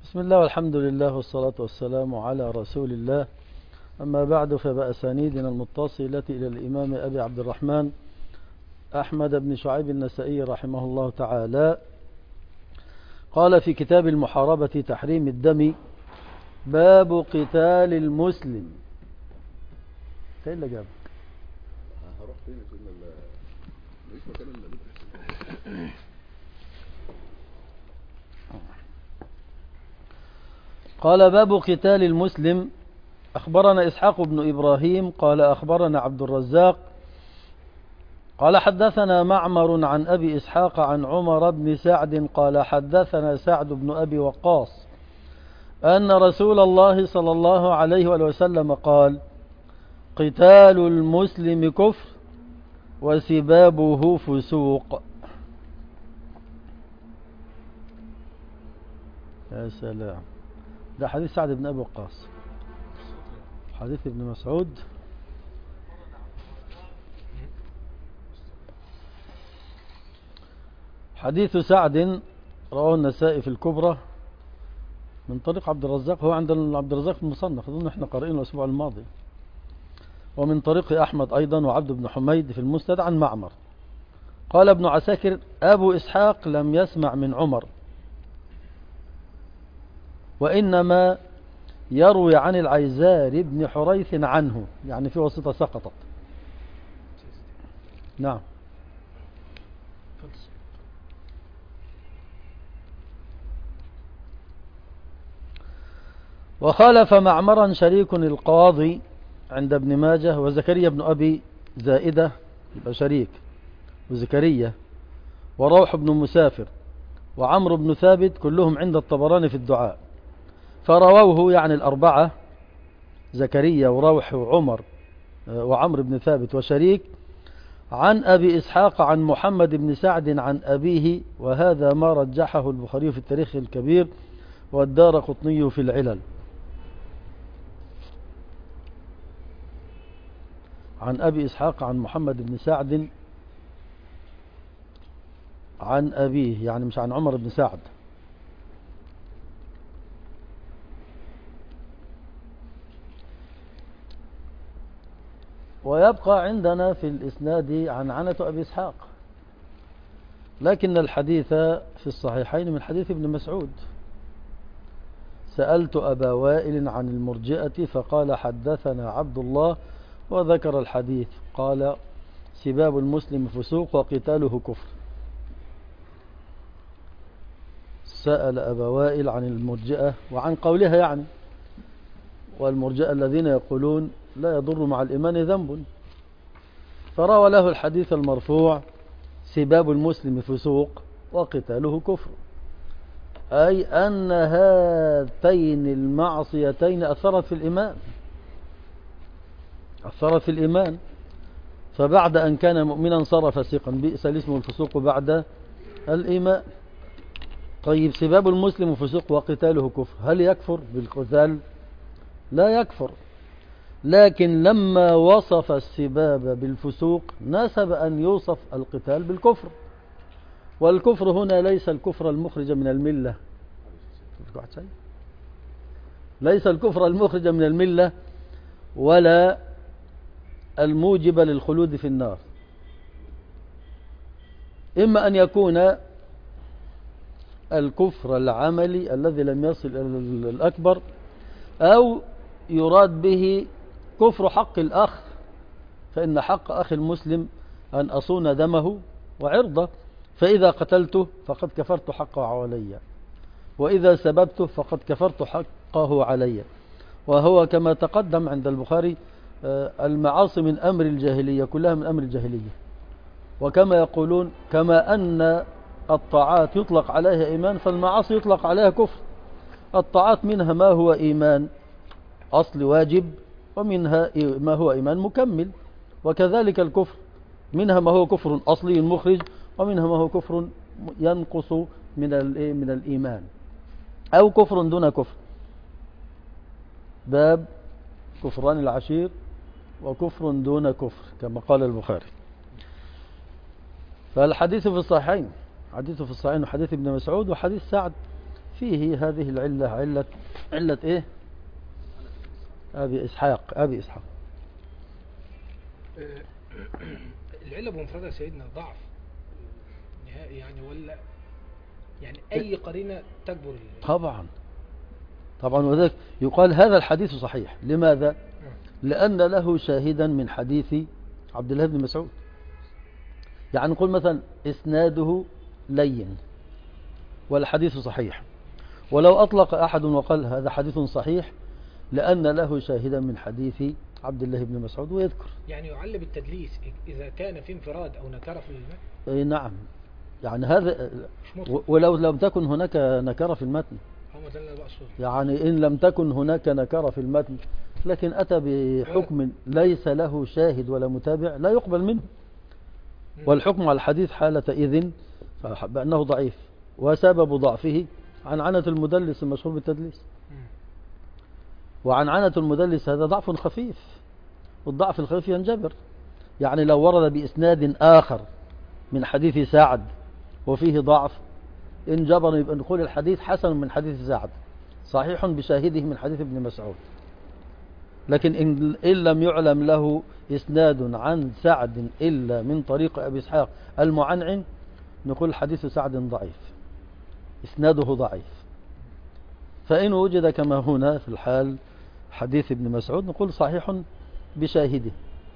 بسم الله والحمد لله والصلاة والسلام على رسول الله. أما بعد، فبأسانيدنا المتصلة إلى الإمام أبي عبد الرحمن أحمد بن شعيب النسائي رحمه الله تعالى قال في كتاب المحاربة تحريم الدم: باب قتال المسلم. ايه اللي جابك؟ هروح فين يا سيدنا؟ مفيش مكان الا بيت. قال: باب قتال المسلم. أخبرنا إسحاق بن إبراهيم قال أخبرنا عبد الرزاق قال حدثنا معمر عن أبي إسحاق عن عمر بن سعد قال حدثنا سعد بن أبي وقاص أن رسول الله صلى الله عليه وسلم قال: قتال المسلم كفر وسبابه فسوق. يا سلام، ده حديث سعد بن أبي وقاص. حديث ابن مسعود حديث سعد رواه النسائي في الكبرى من طريق عبد الرزاق، هو عند عبد الرزاق في المصنف، اظن احنا قارئينه الاسبوع الماضي، ومن طريق احمد ايضا وعبد بن حميد في المسند عن معمر. قال ابن عساكر: ابو اسحاق لم يسمع من عمر، وانما يروي عن العيزار بن حريث عنه، يعني في واسطة سقطت. نعم. وخالف معمرا شريك القاضي عند ابن ماجه وزكريا بن أبي زائدة، يبقى شريك وزكريا وروح بن مسافر وعمرو بن ثابت، كلهم عند الطبراني في الدعاء. فرووه يعني الأربعة: زكريا وروح وعمر وعمرو بن ثابت وشريك، عن أبي إسحاق عن محمد بن سعد عن أبيه، وهذا ما رجحه البخاري في التاريخ الكبير والدارقطني في العلل. عن أبي إسحاق عن محمد بن سعد عن أبيه، يعني مش عن عمر بن سعد. ويبقى عندنا في الإسناد عن عنة أبي إسحاق، لكن الحديث في الصحيحين من حديث ابن مسعود: سألت أبا وائل عن المرجئة فقال حدثنا عبد الله، وذكر الحديث. قال: سباب المسلم فسوق وقتاله كفر. سأل أبا وائل عن المرجئة وعن قولها يعني، والمرجئة الذين يقولون لا يضر مع الإيمان ذنب، فروى له الحديث المرفوع: سباب المسلم فسوق وقتاله كفر، أي أن هاتين المعصيتين أثرت في الإيمان، فبعد أن كان مؤمنا صار فاسقا، بئس الاسم الفسوق بعد الإيمان. طيب، سباب المسلم فسوق وقتاله كفر، هل يكفر بالقتال؟ لا يكفر، لكن لما وصف السباب بالفسوق ناسب أن يوصف القتال بالكفر، والكفر هنا ليس الكفر المخرج من الملة، ليس الكفر المخرج من الملة ولا الموجب للخلود في النار. إما أن يكون الكفر العملي الذي لم يصل إلى الأكبر، أو يراد به كفر حق الأخ، فإن حق أخي المسلم أن أصون دمه وعرضه، فإذا قتلته فقد كفرت حقه علي، وإذا سببته فقد كفرت حقه علي. وهو كما تقدم عند البخاري: المعاصي من أمر الجاهلية، كلها من أمر الجاهلية. وكما يقولون: كما أن الطاعات يطلق عليها إيمان، فالمعاصي يطلق عليها كفر. الطاعات منها ما هو إيمان أصل واجب، ومنها ما هو إيمان مكمل، وكذلك الكفر منها ما هو كفر أصلي مخرج، ومنها ما هو كفر ينقص من الإيمان، أو كفر دون كفر. باب كفران العشير وكفر دون كفر كما قال البخاري. فالحديث في الصحيحين، حديث في الصحيحين وحديث ابن مسعود وحديث سعد فيه هذه العلة، علة إيه؟ أبي إسحاق. العلة بمفردها سيدنا ضعف نهائي يعني، ولا يعني أي قرينة تجبر طبعا وذلك يقال هذا الحديث صحيح. لماذا؟ لأن له شاهدا من حديث عبد الله بن مسعود. يعني نقول مثلا إسناده لين والحديث صحيح، ولو أطلق أحد وقال هذا حديث صحيح لأن له شاهدا من حديث عبد الله بن مسعود ويذكر. يعني يعلم التدليس إذا كان في انفراد أو نكرة في المتن. أي نعم، يعني هذا ولو لم تكن هناك نكرة في المتن، يعني إن لم تكن هناك نكرة في المتن لكن أتى بحكم ليس له شاهد ولا متابع لا يقبل منه. والحكم على الحديث حالة إذن بأنه ضعيف، وسبب ضعفه عنعنة المدلس المشهور بالتدليس. وعنعنة المدلس هذا ضعف خفيف، والضعف الخفيف ينجبر. يعني لو ورد بإسناد آخر من حديث سعد وفيه ضعف انجبر، يبقى نقول الحديث حسن من حديث سعد صحيح بشاهده من حديث ابن مسعود. لكن إن لم يعلم له إسناد عن سعد إلا من طريق أبي إسحاق المعنعن نقول حديث سعد ضعيف، إسناده ضعيف. فإن وجد كما هنا في الحال حديث ابن مسعود نقول صحيح بشاهده،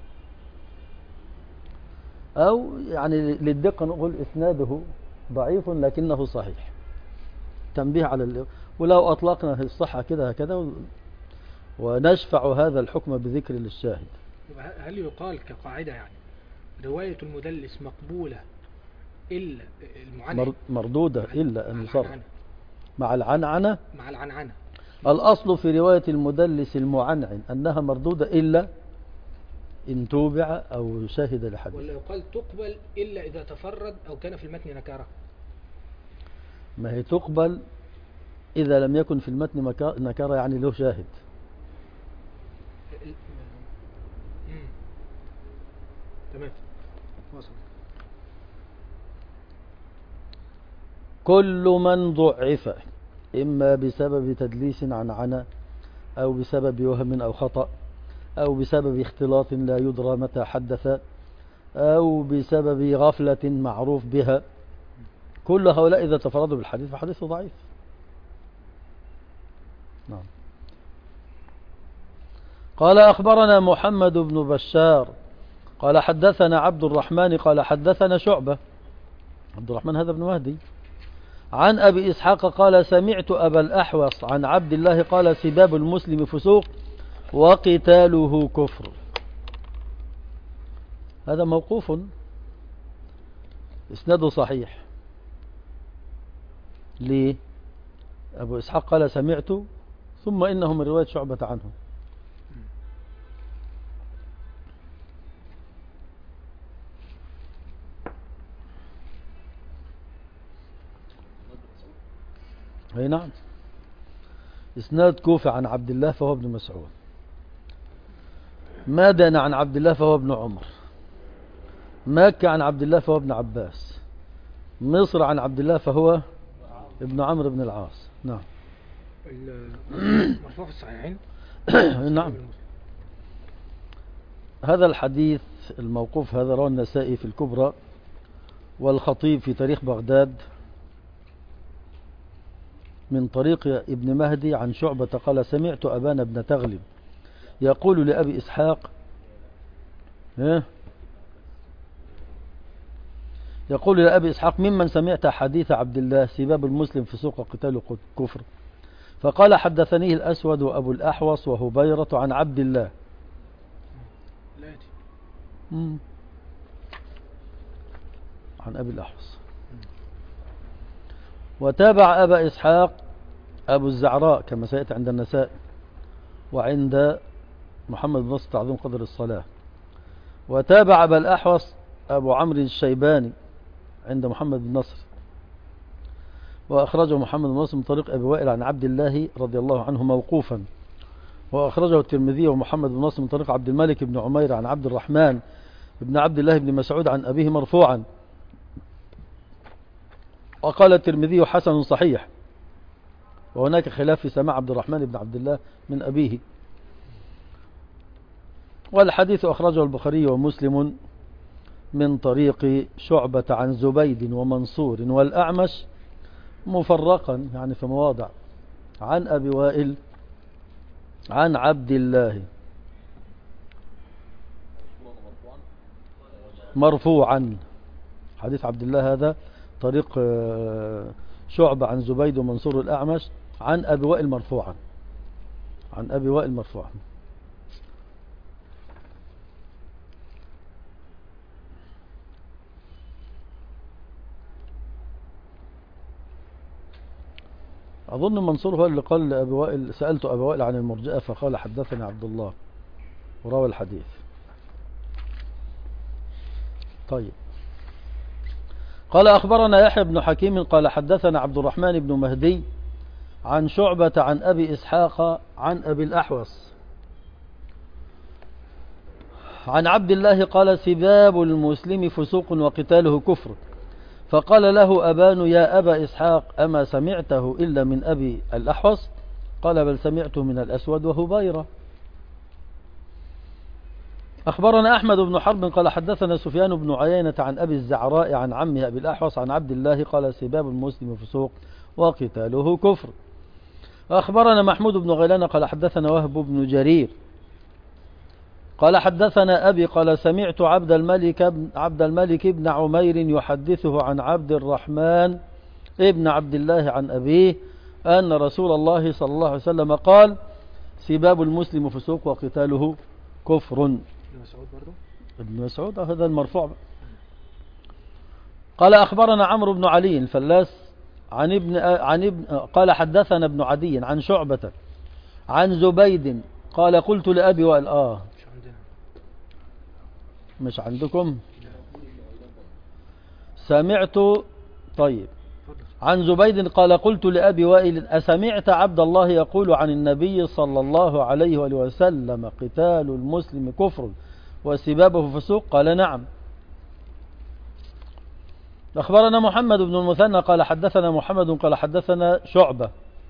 أو يعني للدقة نقول إسناده ضعيف لكنه صحيح. تنبيه على ولو أطلقنا الصحة كده هكذا ونشفع هذا الحكم بذكر للشاهد. هل يقال كقاعدة يعني رواية المدلس مقبولة إلا المعنى مردودة إلا أن يصر مع العنعنة. الأصل في رواية المدلس المعنعن أنها مردودة إلا إن توبع أو شاهد لحديث. ولا يقال تقبل إلا إذا تفرد أو كان في المتن نكارة. ما هي تقبل إذا لم يكن في المتن نكارة، يعني له شاهد. تمام. وصل. كل من ضعف إما بسبب تدليس عنعنة أو بسبب وهم أو خطأ أو بسبب اختلاط لا يدرى متى حدث أو بسبب غفلة معروف بها، كل هؤلاء إذا تفردوا بالحديث فحديثه ضعيف. نعم. قال أخبرنا محمد بن بشار قال حدثنا عبد الرحمن قال حدثنا شعبة، عبد الرحمن هذا ابن مهدي، عن أبي إسحاق قال سمعت أبا الأحوص عن عبد الله قال سباب المسلم فسوق وقتاله كفر. هذا موقوف إسناده صحيح. ليه؟ أبو إسحاق قال سمعت ثم إنه من رواية شعبة عنه. أي نعم، إسناد كوفة عن عبد الله فهو ابن مسعود، مدن عن عبد الله فهو ابن عمر، مكة عن عبد الله فهو ابن عباس، مصر عن عبد الله فهو ابن عمرو بن العاص. نعم. مرفوع في الصحيحين. نعم. هذا الحديث الموقوف هذا رواه النسائي في الكبرى والخطيب في تاريخ بغداد من طريق ابن مهدي عن شعبة قال سمعت أبان بن تغلب يقول لأبي إسحاق يقول لأبي إسحاق ممن سمعت حديث عبد الله سباب المسلم في سوق قتال كفر، فقال حدثنيه الأسود وأبو الأحوص وهبيرة عن عبد الله. عن أبي الأحوص. وتابع أبا إسحاق أبو الزعراء كما سيأتي عند النسائي وعند محمد بن نصر تعظيم قدر الصلاة. وتابع أبا الأحوص أبو عمرو الشيباني عند محمد بن نصر، وأخرجه محمد بن نصر من طريق أبي وائل عن عبد الله رضي الله عنه موقوفا، وأخرجه الترمذي ومحمد بن نصر من طريق عبد الملك بن عمير عن عبد الرحمن بن عبد الله بن مسعود عن أبيه مرفوعا. وقال الترمذي حسن صحيح. وهناك خلاف في سماع عبد الرحمن بن عبد الله من أبيه. والحديث أخرجه البخاري ومسلم من طريق شعبة عن زبيد ومنصور والأعمش مفرقا يعني في مواضع عن أبي وائل عن عبد الله مرفوعا. حديث عبد الله هذا طريق شعبة عن زبيد ومنصور الأعمش عن أبي وائل مرفوعا، عن أبي وائل مرفوعا. أظن منصور هو اللي قال لأبي وائل، سألت أبي وائل عن المرجئة فقال حدثني عبد الله وروى الحديث. طيب، قال أخبرنا يحيى بن حكيم قال حدثنا عبد الرحمن بن مهدي عن شعبة عن أبي إسحاق عن أبي الأحوص عن عبد الله قال سباب المسلم فسوق وقتاله كفر. فقال له أبان يا أبا إسحاق أما سمعته إلا من أبي الأحوص؟ قال بل سمعته من الأسود وهبيرة. أخبرنا أحمد بن حرب قال حدثنا سفيان بن عيينة عن أبي الزعراء عن عمه أبي الأحوص عن عبد الله قال سباب المسلم فسوق وقتاله كفر. أخبرنا محمود بن غيلان قال حدثنا وهب بن جرير قال حدثنا أبي قال سمعت عبد الملك بن عمير يحدثه عن عبد الرحمن ابن عبد الله عن أبيه أن رسول الله صلى الله عليه وسلم قال سباب المسلم فسوق وقتاله كفر. ابن مسعود برضو؟ ابن مسعود هذا المرفوع. قال أخبرنا عمرو بن علي الفلاس قال حدثنا ابن عدي عن شعبة عن زبيد قال قلت لأبي وائل مش عندنا. مش عندكم؟ سمعت. طيب، عن زبيد قال قلت لأبي وائل أسمعت عبد الله يقول عن النبي صلى الله عليه وآله وسلم قتال المسلم كفر وسبابه فسوق؟ قال نعم. أخبرنا محمد بن المثنى قال حدثنا محمد قال حدثنا شعبة.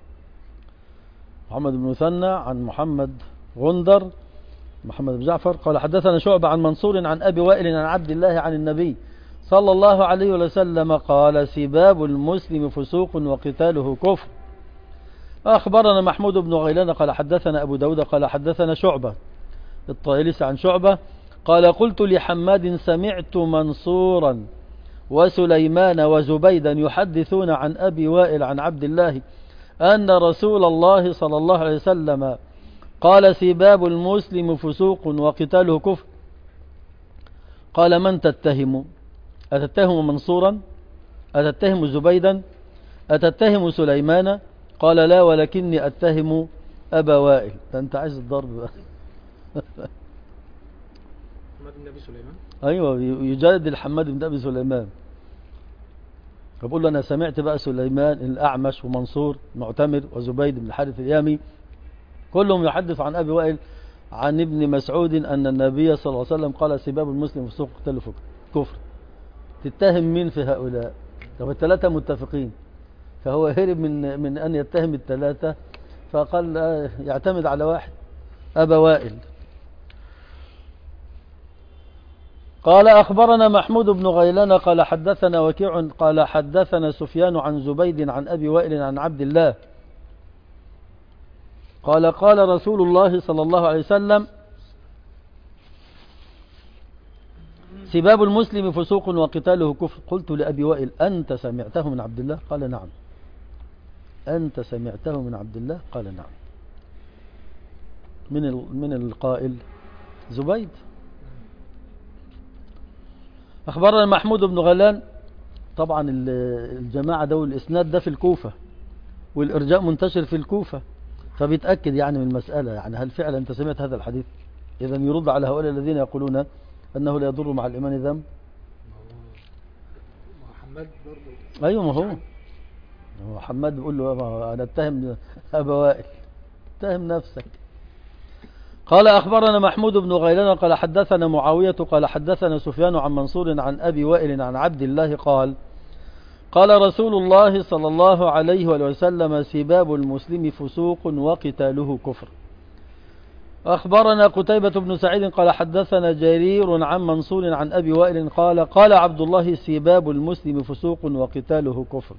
محمد بن المثنى عن محمد غندر محمد بن جعفر قال حدثنا شعبة عن منصور عن أبي وائل عن عبد الله عن النبي صلى الله عليه وسلم قال سباب المسلم فسوق وقتاله كفر. أخبرنا محمود بن غيلان قال حدثنا أبو داود قال حدثنا شعبة الطائلسي عن شعبة قال قلت لحماد سمعت منصورا وسليمان وزبيدا يحدثون عن أبي وائل عن عبد الله أن رسول الله صلى الله عليه وسلم قال سباب المسلم فسوق وقتاله كفر. قال من تتهم؟ أتتهم منصورا؟ أتتهم زبيدا؟ أتتهم سليمان؟ قال لا ولكني أتهم أبا وائل. ده أنت عايز الضرب بقى. حماد بن أبي سليمان. أيوة، يجادل حماد بن أبي سليمان. فبقول له أنا سمعت بقى سليمان الأعمش ومنصور معتمر وزبيد بن الحارث اليامي كلهم يحدث عن أبي وائل عن ابن مسعود أن النبي صلى الله عليه وسلم قال سباب المسلم فسوق وقتاله كفر. تتهم مين في هؤلاء؟ طب الثلاثة متفقين، فهو هرب من أن يتهم الثلاثة فقال يعتمد على واحد أبا وائل. قال أخبرنا محمود بن غيلان قال حدثنا وكيع قال حدثنا سفيان عن زبيد عن أبي وائل عن عبد الله قال قال رسول الله صلى الله عليه وسلم سباب المسلم فسوق وقتاله كفر. قلت لأبي وائل أنت سمعته من عبد الله؟ قال نعم. أنت سمعته من عبد الله؟ قال نعم. من القائل؟ زبيد. أخبرنا محمود بن غيلان. طبعا الجماعة ده والإسناد ده في الكوفة والإرجاء منتشر في الكوفة، فبيتأكد يعني من المسألة، يعني هل فعلا أنت سمعت هذا الحديث؟ إذا يرد على هؤلاء الذين يقولون أنه لا يضر مع الإيمان ذنب. حماد برضه. أيوة، ما هو حماد بيقول له أنا اتهم أبا وائل. اتهم نفسك. قال أخبرنا محمود بن غيلان قال حدثنا معاوية قال حدثنا سفيان عن منصور عن أبي وائل عن عبد الله قال قال رسول الله صلى الله عليه وسلم: سباب المسلم فسوق وقتاله كفر. أخبرنا قتيبة بن سعيد قال حدثنا جرير عن منصور عن أبي وائل قال قال عبد الله: سباب المسلم فسوق وقتاله كفر.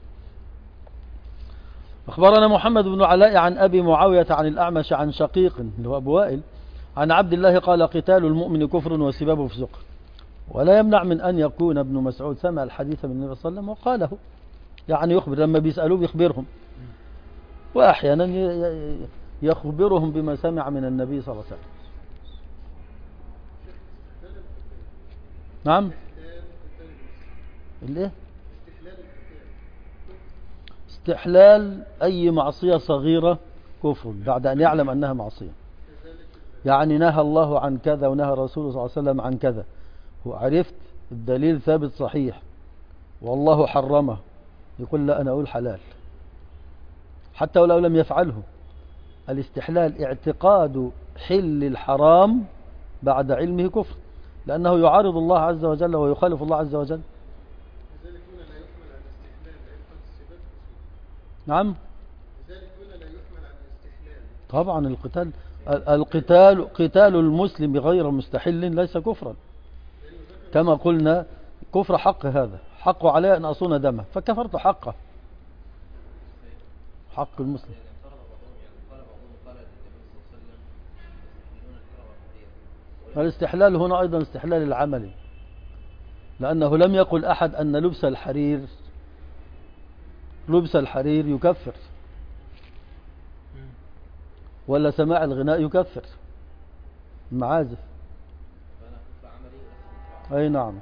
أخبرنا محمد بن علاء عن أبي معاوية عن الأعمش عن شقيق اللي هو أبو وائل عن عبد الله قال: قتال المؤمن كفر وسبابه فسوق. ولا يمنع من أن يكون ابن مسعود سمع الحديث من النبي صلى الله عليه وسلم وقاله، يعني يخبر لما بيسألوه بيخبرهم، وأحيانا يخبرهم بما سمع من النبي صلى الله عليه وسلم. نعم. الايه؟ استحلال أي معصية صغيرة كفر بعد أن يعلم أنها معصية. يعني نهى الله عن كذا ونهى رسوله صلى الله عليه وسلم عن كذا، وعرفت الدليل ثابت صحيح والله حرمه، يقول لا أنا أقول حلال حتى ولو لم يفعله. الاستحلال اعتقاد حل الحرام بعد علمه كفر، لأنه يعارض الله عز وجل ويخالف الله عز وجل. لذلك هنا لا يحمل على الاستحلال عرفا السباب. نعم. لذلك هنا لا يحمل على الاستحلال. طبعا قتال المسلم غير مستحل ليس كفرا، كما قلنا كفر حق، هذا حق علي أن أصون دمه فكفرت حقه، حق المسلم. الاستحلال هنا أيضا استحلال العملي، لأنه لم يقل أحد أن لبس الحرير يكفر، ولا سماع الغناء يكفر، المعازف. أي نعم.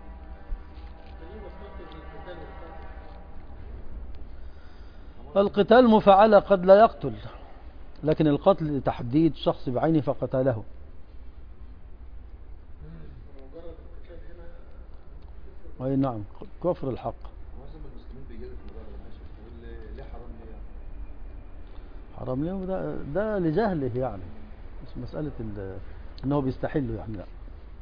القتال مفعلة قد لا يقتل، لكن القتل تحديد شخص بعينه فقتله. أي نعم، كفر الحق. معظم المسلمين بيجادلوا في الموضوع ده، يقول ليه حرام ليه؟ حرام ليه؟ ده لجهله يعني، مش مسألة انه بيستحله يعني، لا.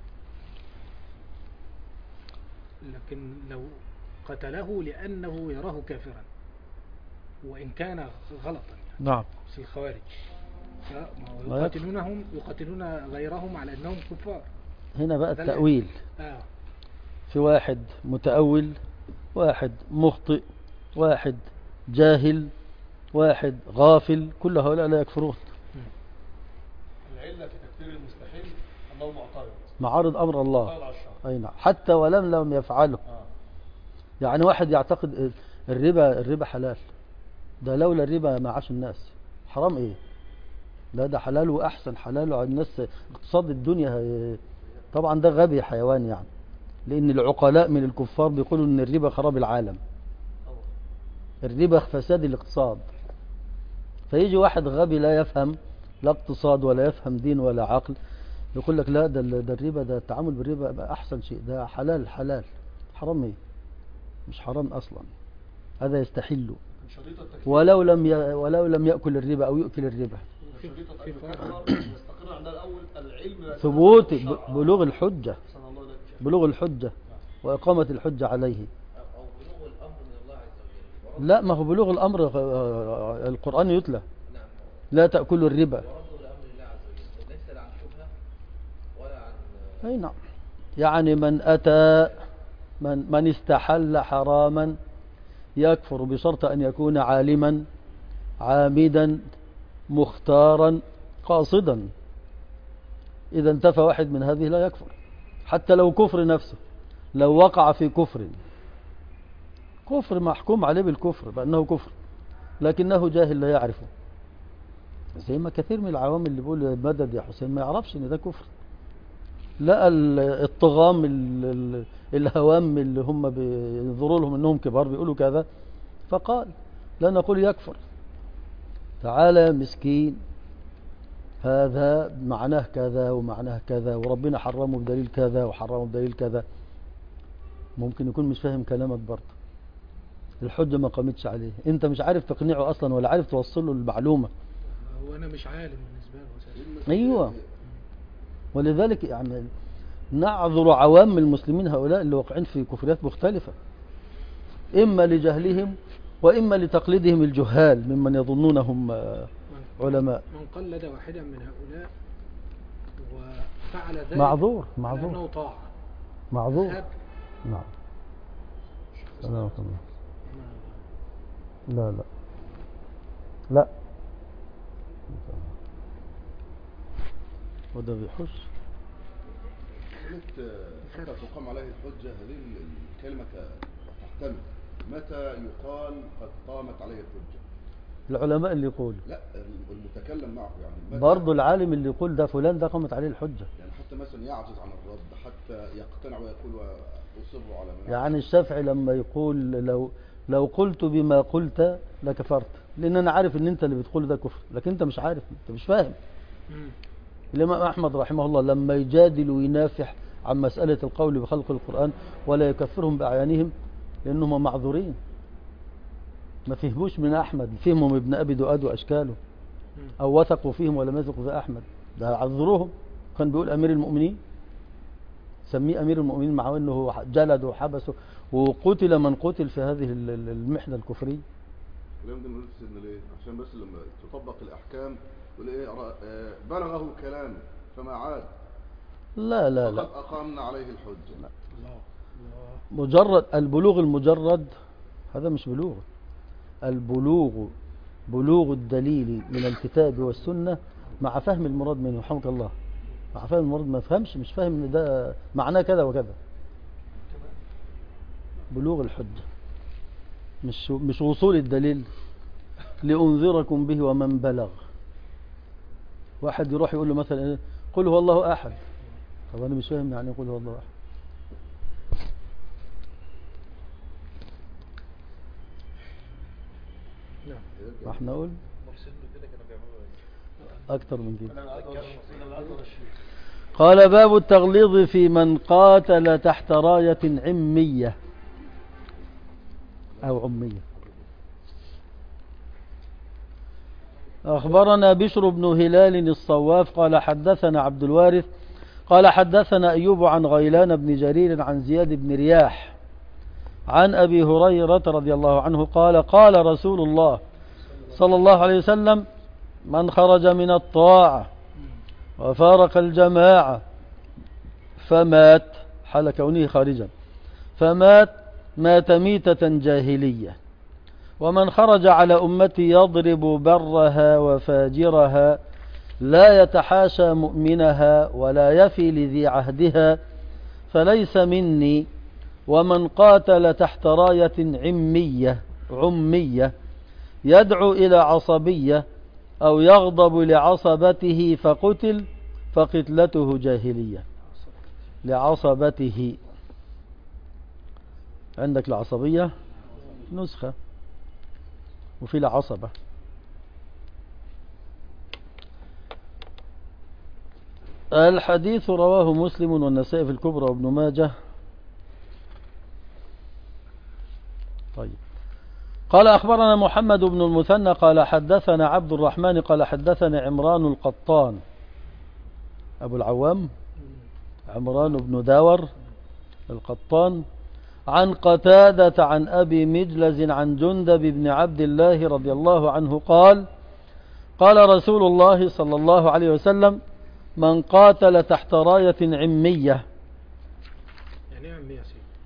لكن لو قتله لأنه يراه كافرا وإن كان غلطا يعني، نعم، مثل الخوارج لا يقاتلون غيرهم على أنهم كفار. هنا بقى التأويل. آه. في واحد متأول، واحد مخطئ، واحد جاهل، واحد غافل، كل هؤلاء لا يكفرون. العلة في تكفير المستحيل أنه معترض، معارض أمر الله. قال على الشرع. أي نعم، حتى ولم يفعله. يعني واحد يعتقد الربا حلال، ده لولا الربا ما عاش الناس. حرام ايه؟ لا ده حلال وأحسن، حلال على الناس، اقتصاد الدنيا. طبعا ده غبي حيوان يعني، لأن العقلاء من الكفار بيقولوا أن الربا خراب العالم، الربا فساد الاقتصاد. فيجي واحد غبي لا يفهم لا اقتصاد ولا يفهم دين ولا عقل، يقول لك لا ده الربا، ده التعامل بالربا أحسن شيء، ده حلال. حرام ايه؟ مش حرام أصلا، هذا يستحل ولو لم يأكل الربا أو يؤكل الربا. يستقر عندنا الأول العلم، ثبوت بلوغ الحجة وإقامة الحجة عليه. أو بلوغ الأمر من الله عز وجل. لا، ما هو بلوغ الأمر القرآن يتلى لا تأكلوا الربا. ورده لأمر الله عز وجل، ليس عن شبهة ولا عن. أي نعم. يعني من استحل حراما يكفر بشرط أن يكون عالما عامدا مختارا قاصدا. إذا انتفى واحد من هذه لا يكفر، حتى لو كفر نفسه، لو وقع في كفر محكوم عليه بالكفر بأنه كفر، لكنه جاهل لا يعرفه. زي ما كثير من العوام اللي بيقول مدد يا حسين ما يعرفش ان ده كفر. لا، الطغام الهوام اللي هم بينظروا لهم انهم كبار بيقولوا كذا، فقال لا نقول يكفر. تعالى يا مسكين، هذا معناه كذا ومعناه كذا، وربنا حرمه بدليل كذا وحرمه بدليل كذا. ممكن يكون مش فاهم كلامك برضه، الحجة ما قامتش عليه، انت مش عارف تقنعه اصلا ولا عارف توصل له المعلومة. هو أنا مش عالم بالنسبة له أساسا. ايوه، ولذلك يعني نعذر عوام المسلمين هؤلاء اللي واقعين في كفريات مختلفة. إما لجهلهم وإما لتقليدهم الجهال ممن يظنونهم علماء. من قلد واحدا من هؤلاء وفعل ذلك معذور لأنه طاعة معذور. ذهب. نعم. سلامة الله. لا لا لا وده بيحش. حتى تقام عليه الحجة، هذه الكلمة تحتمل متى يقال قد قامت عليه الحجة؟ العلماء اللي يقول، لا المتكلم معه يعني برضو العالم اللي يقول ده فلان ده قامت عليه الحجة. يعني حتى مثلا يعجز عن الرد حتى يقتنع ويقول وأصر على من يعني الشافعي لما يقول لو قلت بما قلت لكفرت، لأن أنا عارف إن أنت اللي بتقول ده كفر، لكن أنت مش عارف، أنت مش فاهم. الإمام أحمد رحمه الله لما يجادل وينافح عن مسألة القول بخلق القرآن ولا يكفرهم بأعيانهم لأنهم معذورين، ما فهموش من أحمد، فهمهم ابن أبي دؤاد وأشكاله، أو وثقوا فيهم ولم يثقوا في أحمد، ده عذروهم. كان بيقول أمير المؤمنين، سميه أمير المؤمنين مع أنه جلد وحبسه وقتل من قتل في هذه المحنة الكفرية. الكلام ده نقول سيدنا ليه؟ عشان بس لما تطبق الأحكام يقول إيه بلغه كلام فما عاد. لا لا لا، فقد أقامنا عليه الحجة. الله مجرد البلوغ المجرد هذا مش بلوغ. البلوغ بلوغ الدليل من الكتاب والسنة مع فهم المراد منه، رحمك الله، مع فهم المراد. ما فهمش، مش فاهم ان ده معناه كذا وكذا. بلوغ الحجة مش وصول الدليل. لأنذركم به ومن بلغ. واحد يروح يقول له مثلا قل هو الله أحد، طب أنا مش فاهم يعني قل هو الله أحد. ما احنا نقول أكتر من كده. قال باب التغليظ في من قاتل تحت راية عمية أو عمية. أخبرنا بشر بن هلال الصواف قال حدثنا عبد الوارث قال حدثنا أيوب عن غيلان بن جرير عن زياد بن رياح عن أبي هريرة رضي الله عنه قال قال رسول الله صلى الله عليه وسلم من خرج من الطاعة وفارق الجماعة فمات حال كونه خارجا مات ميتة جاهلية، ومن خرج على أمتي يضرب برها وفاجرها لا يتحاشى مؤمنها ولا يفي لذي عهدها فليس مني، ومن قاتل تحت راية عمية يدعو إلى عصبية أو يغضب لعصبته فقتل فقتلته جاهلية. لعصبته، عندك العصبية نسخة وفي العصبة. الحديث رواه مسلم والنسائي في الكبرى وابن ماجه. طيب. قال أخبرنا محمد بن المثنى قال حدثنا عبد الرحمن قال حدثنا عمران القطان أبو العوام عمران بن داور القطان عن قتادة عن أبي مجلز عن جندب بن عبد الله رضي الله عنه قال قال رسول الله صلى الله عليه وسلم من قاتل تحت راية عمية يعني عمية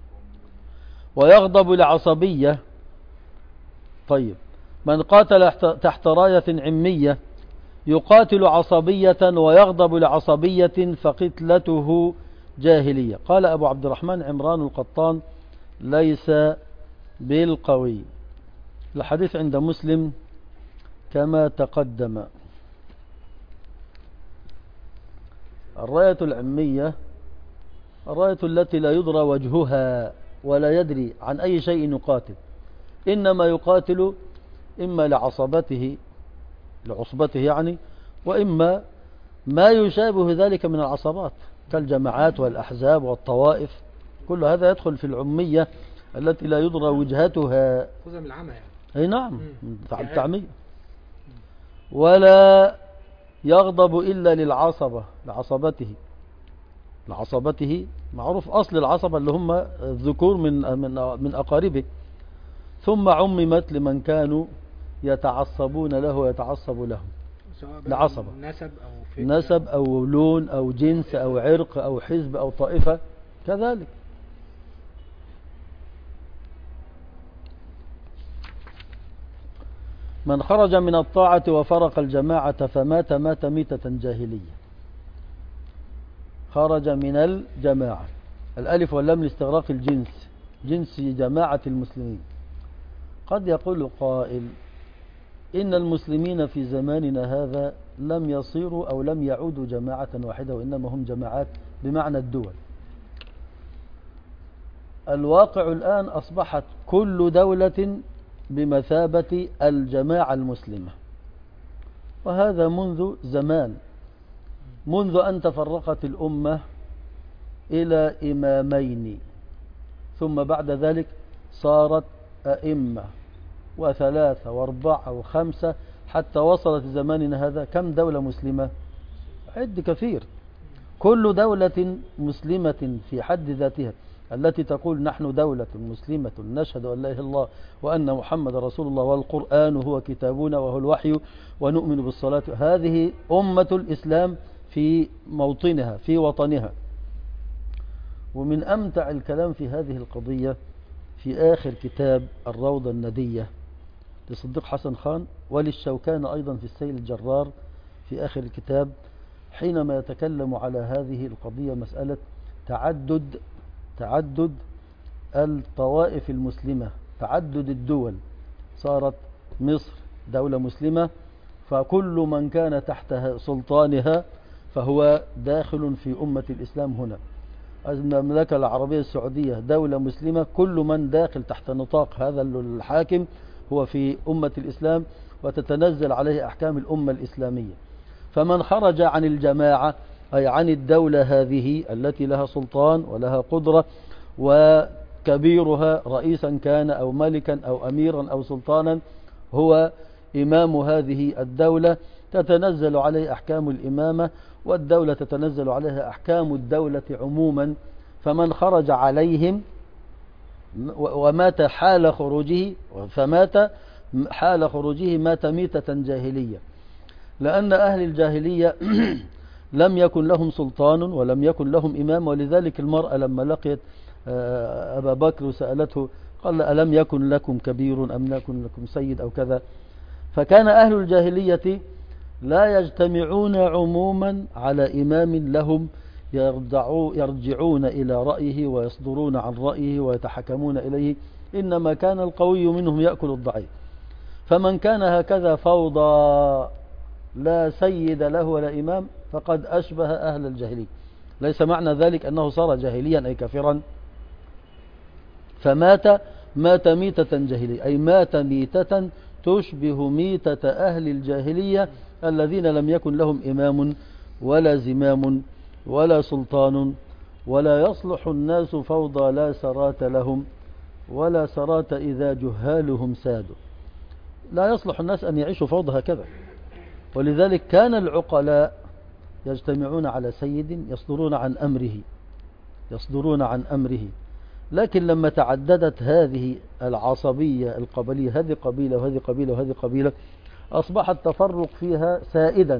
ويغضب لعصبية. طيب، من قاتل تحت راية عمية يقاتل عصبية ويغضب لعصبية فقتلته جاهلية. قال أبو عبد الرحمن عمران القطان ليس بالقوي. الحديث عند مسلم كما تقدم. الراية العمية الراية التي لا يدرى وجهها ولا يدري عن أي شيء يقاتل، إنما يقاتل إما لعصبته يعني، وإما ما يشابه ذلك من العصبات كالجماعات والأحزاب والطوائف. كل هذا يدخل في العمية التي لا يدرى وجهتها. خذها من العمى يعني. أي نعم، التعمية. ولا يغضب إلا لعصبته معروف أصل العصبة اللي هم الذكور من أقاربه، ثم عممت لمن كانوا يتعصبون له ويتعصب لهم، سواء بقى العصبة، نسب أو فكر نسب أو لون أو جنس أو عرق أو حزب أو طائفة كذلك. من خرج من الطاعة وفرق الجماعة فمات مات ميتة جاهلية. خرج من الجماعة، الألف واللام لاستغراق الجنس، جنس جماعة المسلمين. قد يقول قائل إن المسلمين في زماننا هذا لم يصيروا أو لم يعودوا جماعة واحدة، وإنما هم جماعات بمعنى الدول. الواقع الآن أصبحت كل دولة بمثابة الجماعة المسلمة، وهذا منذ زمان، منذ أن تفرقت الأمة إلى إمامين، ثم بعد ذلك صارت أئمة وثلاثة وأربعة وخمسة، حتى وصلت زماننا هذا كم دولة مسلمة؟ عد كثير. كل دولة مسلمة في حد ذاتها التي تقول نحن دولة مسلمة نشهد أن لا إله إلا الله وأن محمد رسول الله والقرآن هو كتابنا وهو الوحي ونؤمن بالصلاة، هذه أمة الإسلام في موطنها في وطنها. ومن أمتع الكلام في هذه القضية في آخر كتاب الروضة الندية لصديق حسن خان وللشوكان أيضا في السيل الجرار في آخر الكتاب، حينما يتكلم على هذه القضية، مسألة تعدد الطوائف المسلمة، تعدد الدول. صارت مصر دولة مسلمة، فكل من كان تحت سلطانها فهو داخل في أمة الإسلام هنا. المملكة العربية السعودية دولة مسلمة، كل من داخل تحت نطاق هذا الحاكم هو في أمة الإسلام، وتتنزل عليه أحكام الأمة الإسلامية. فمن خرج عن الجماعة أي عن الدولة هذه التي لها سلطان ولها قدرة وكبيرها رئيسا كان أو ملكا أو أميرا أو سلطانا هو إمام هذه الدولة، تتنزل عليه أحكام الإمامة، والدولة تتنزل عليها أحكام الدولة عموما. فمن خرج عليهم ومات حال خروجه، فمات حال خروجه مات ميتة جاهلية، لأن أهل الجاهلية لم يكن لهم سلطان ولم يكن لهم إمام. ولذلك المرأة لما لقيت أبا بكر وسألته قال ألم يكن لكم كبير أم يكن لكم سيد أو كذا. فكان أهل الجاهلية لا يجتمعون عموما على إمام لهم يرجعون إلى رأيه ويصدرون عن رأيه ويتحكمون إليه، إنما كان القوي منهم يأكل الضعيف. فمن كان هكذا فوضى لا سيد له ولا إمام فقد أشبه أهل الجاهلية. ليس معنى ذلك أنه صار جاهليا أي كافرا. فمات ميتة جاهلية، أي مات ميتة تشبه ميتة أهل الجاهلية الذين لم يكن لهم إمام ولا زمام ولا سلطان، ولا يصلح الناس فوضى لا سرات لهم ولا سرات إذا جهالهم سادوا. لا يصلح الناس أن يعيشوا فوضى هكذا. ولذلك كان العقلاء يجتمعون على سيد يصدرون عن أمره. لكن لما تعددت هذه العصبية القبلية، هذه قبيلة وهذه قبيلة وهذه قبيلة، أصبح التفرق فيها سائدا.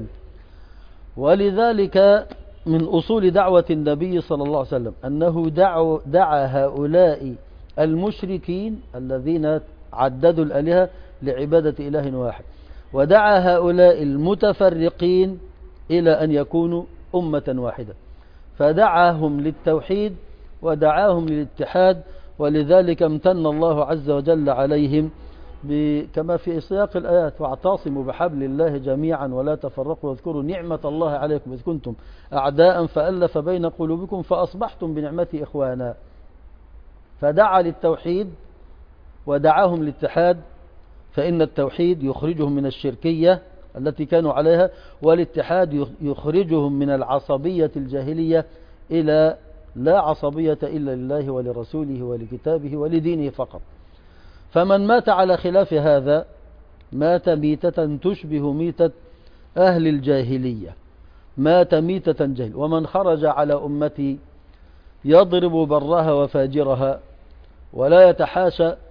ولذلك من أصول دعوة النبي صلى الله عليه وسلم أنه دعا هؤلاء المشركين الذين عددوا الآلهة لعبادة إله واحد، ودعا هؤلاء المتفرقين إلى أن يكونوا أمة واحدة، فدعاهم للتوحيد ودعاهم للاتحاد. ولذلك امتن الله عز وجل عليهم كما في سياق الآيات: واعتصموا بحبل الله جميعا ولا تفرقوا واذكروا نعمة الله عليكم إذ كنتم أعداء فألف بين قلوبكم فأصبحتم بنعمته إخوانا. فدعا للتوحيد ودعاهم للاتحاد، فإن التوحيد يخرجهم من الشركية التي كانوا عليها، والاتحاد يخرجهم من العصبية الجاهلية إلى لا عصبية إلا لله ولرسوله ولكتابه ولدينه فقط. فمن مات على خلاف هذا مات ميتة تشبه ميتة أهل الجاهلية، مات ميتة جاهل. ومن خرج على أمتي يضرب برها وفاجرها ولا يتحاشى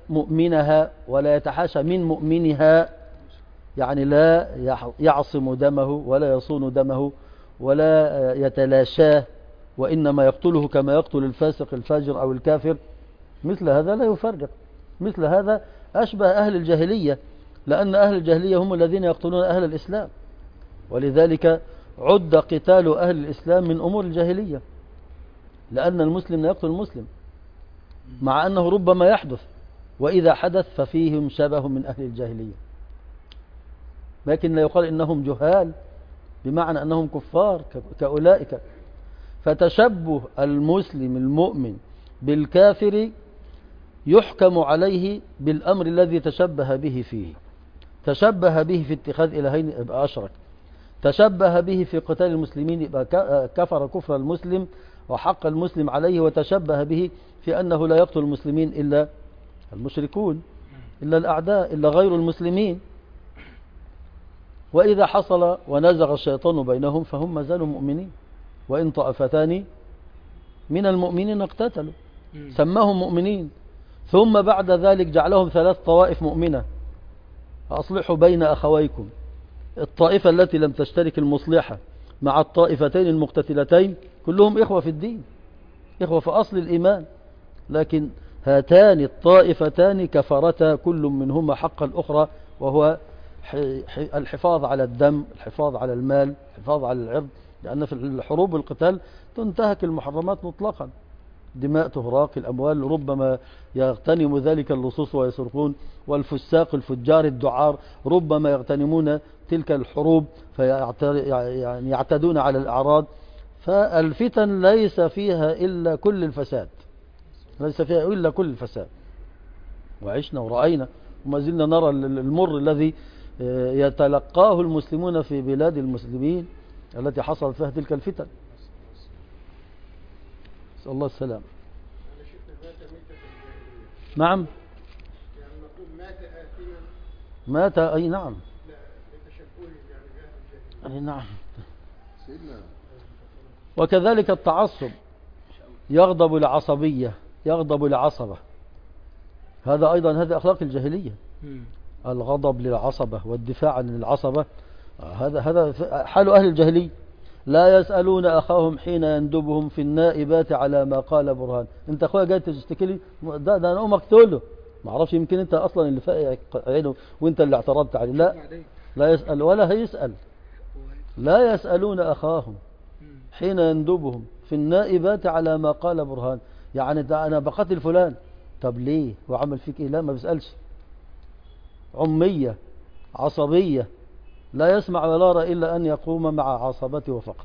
مؤمنها ولا يتحاشى من مؤمنها، يعني لا يعصم دمه ولا يصون دمه ولا يتلاشاه، وإنما يقتله كما يقتل الفاسق الفاجر أو الكافر، مثل هذا لا يفرق. مثل هذا أشبه أهل الجاهلية، لأن أهل الجاهلية هم الذين يقتلون أهل الإسلام، ولذلك عد قتال أهل الإسلام من أمور الجاهلية، لأن المسلم لا يقتل المسلم، مع أنه ربما يحدث، وإذا حدث ففيهم شبه من أهل الجاهلية، لكن لا يقال إنهم جهال بمعنى أنهم كفار كأولئك. فتشبه المسلم المؤمن بالكافر يحكم عليه بالأمر الذي تشبه به فيه. تشبه به في اتخاذ إلهين يبقى أشرك، تشبه به في قتال المسلمين يبقى كفر كفر المسلم وحق المسلم عليه، وتشبه به في أنه لا يقتل المسلمين إلا المشركون، إلا الأعداء، إلا غير المسلمين. وإذا حصل ونزغ الشيطان بينهم فهم ما زالوا مؤمنين، وإن طائفتان من المؤمنين اقتتلوا سماهم مؤمنين، ثم بعد ذلك جعلهم 3 طوائف مؤمنة، أصلحوا بين أخويكم. الطائفة التي لم تشترك المصلحة مع الطائفتين المقتتلتين كلهم إخوة في الدين، إخوة في أصل الإيمان، لكن هاتان الطائفتان كفرتا كل منهما حق الأخرى، وهو الحفاظ على الدم، الحفاظ على المال، الحفاظ على العرض، لأن في الحروب والقتال تنتهك المحرمات مطلقا، دماء تهراق، الأموال ربما يغتنم ذلك اللصوص ويسرقون، والفساق الفجار الدعار ربما يغتنمون تلك الحروب فيعتدون على الأعراض. فالفتن ليس فيها إلا كل الفساد، ليس فيها إلا كل الفساد، وعشنا ورأينا وما زلنا نرى المر الذي يتلقاه المسلمون في بلاد المسلمين التي حصلت فيها تلك الفتن. نسأل الله السلام. نعم، يعني نقول مات آثما، مات أي نعم، لا لتشبهه يعني بأهل الجاهلية. أي نعم. سيدنا وكذلك التعصب، يغضب لعصبية، يغضب لعصبة، هذا أيضا هذا أخلاق الجاهلية، الغضب للعصبة والدفاع عن العصبة، هذا حال أهل الجاهلية. لا يسألون أخاهم حين يندبهم في النائبات على ما قال برهان. أنت أخويا جاي تشتكي لي، ده أنا أقوم أقتله، ما أعرفش، يمكن أنت أصلا اللي فاقع عينه وأنت اللي اعترضت عليه. لا، لا يسأل ولا هيسأل. لا يسألون أخاهم حين يندبهم في النائبات على ما قال برهان، يعني ده أنا بقتل فلان، طب ليه وعمل فيك إيه؟ لا، ما بيسألش. عمية عصبية، لا يسمع ولا يرى إلا أن يقوم مع عصبته فقط.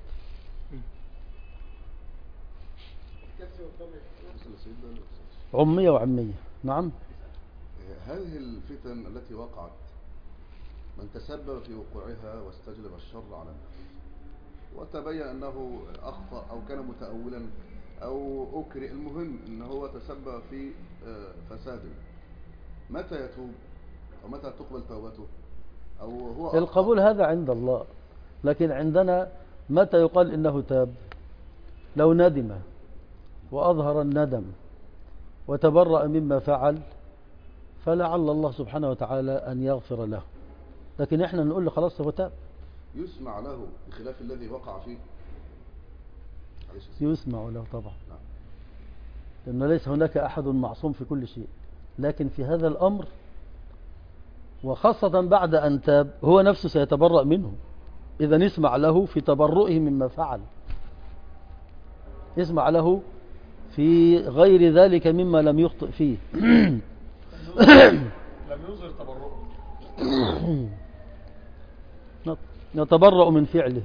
عمية وعمية. نعم. هذه الفتن التي وقعت من تسبب في وقوعها واستجلب الشر على الناس وتبين أنه أخطأ أو كان متأولا أو أكره، المهم أنه هو تسبب في فساد، متى يتوب أو متى تقبل توبته؟ أو هو القبول هذا عند الله، لكن عندنا متى يقال إنه تاب؟ لو ندم وأظهر الندم وتبرأ مما فعل فلعل الله سبحانه وتعالى أن يغفر له، لكن إحنا نقول له خلاص هو تاب. يسمع له بخلاف الذي وقع فيه؟ يسمع له طبعا، لأنه ليس هناك أحد معصوم في كل شيء، لكن في هذا الأمر وخاصة بعد أن تاب هو نفسه سيتبرأ منه، إذا نسمع له في تبرؤه مما فعل، يسمع له في غير ذلك مما لم يخطئ فيه. لم يظهر تبرؤه. نتبرأ من فعله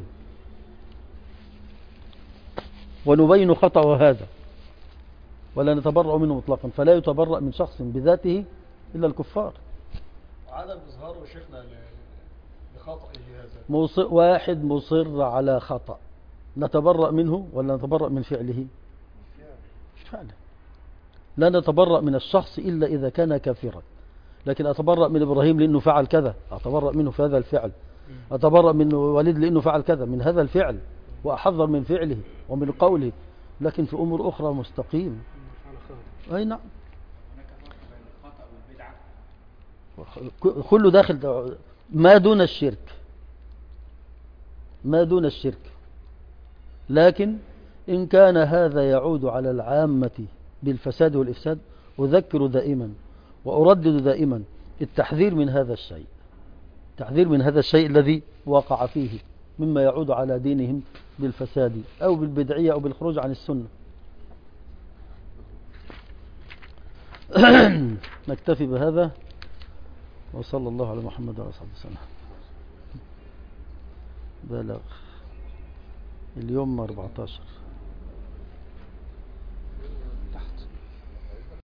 ونبين خطأ هذا، ولا نتبرأ منه مطلقا، فلا يتبرأ من شخص بذاته إلا الكفار. عدم إظهاره شيخنا لخطئه هذا، واحد مصر على خطأ، نتبرأ منه ولا نتبرأ من فعله؟ فعله. لا نتبرأ من الشخص إلا إذا كان كافرا، لكن أتبرأ من إبراهيم لأنه فعل كذا، أتبرأ منه في هذا الفعل، أتبرأ من وليد لأنه فعل كذا من هذا الفعل، وأحذر من فعله ومن قوله، لكن في أمور أخرى مستقيم. أي نعم. هناك فرق بين الخطأ والبدعة. كله داخل ما دون الشرك، ما دون الشرك. لكن إن كان هذا يعود على العامة بالفساد والإفساد، أذكر دائما وأردد دائما التحذير من هذا الشيء، التحذير من هذا الشيء الذي وقع فيه مما يعود على دينهم بالفساد أو بالبدعية أو بالخروج عن السنة. نكتفي بهذا، وصلى الله على محمد وعلى صحبه وسلم. بلغ اليوم 14.